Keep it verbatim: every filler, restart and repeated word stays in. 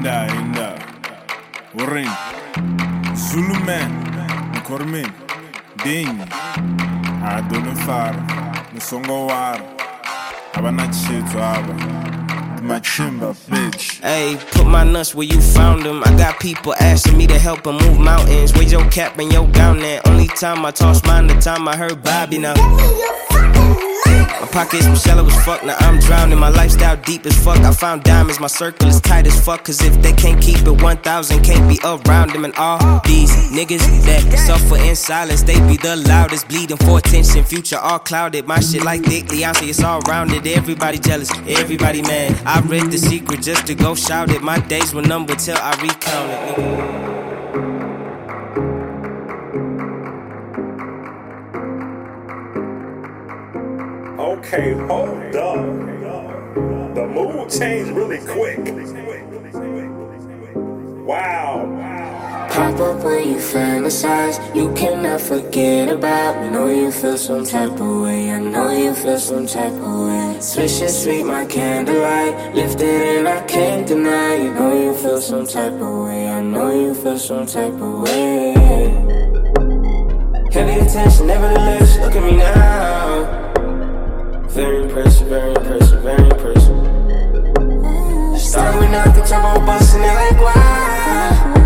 Inda, inda. Urin. Zulu man. Kormin. Ding. Adolfar. Nisongowar. Abanachitwaba. My chimba, bitch. Hey, put my nuts where you found them. I got people asking me to help them move mountains. Where's your cap and your gown at? Only time I tossed mine, the time I heard Bobby now. My pockets was shallow as fuck, now I'm drowning. My lifestyle deep as fuck, I found diamonds. My circle is tight as fuck, cause if they can't keep it one thousand, can't be around them. And all these niggas that suffer in silence, they be the loudest, bleeding for attention. Future all clouded, my shit like Dick Leonce, it's all rounded. Everybody jealous, everybody mad. I read The Secret just to go shout it. My days were numbered till I recount it, nigga. Okay, hold up. The mood changed really quick. Wow. Pop up when you fantasize, you cannot forget about. Know you feel some type of way, I know you feel some type of way. Swish and sweet, my candlelight, lifted and I can't deny. You know you feel some type of way, I know you feel some type of way. Heavy attention, nevertheless, look at me now. Very impressive, very impressive, very impressive. Started with nothing, turbo busting it like wow.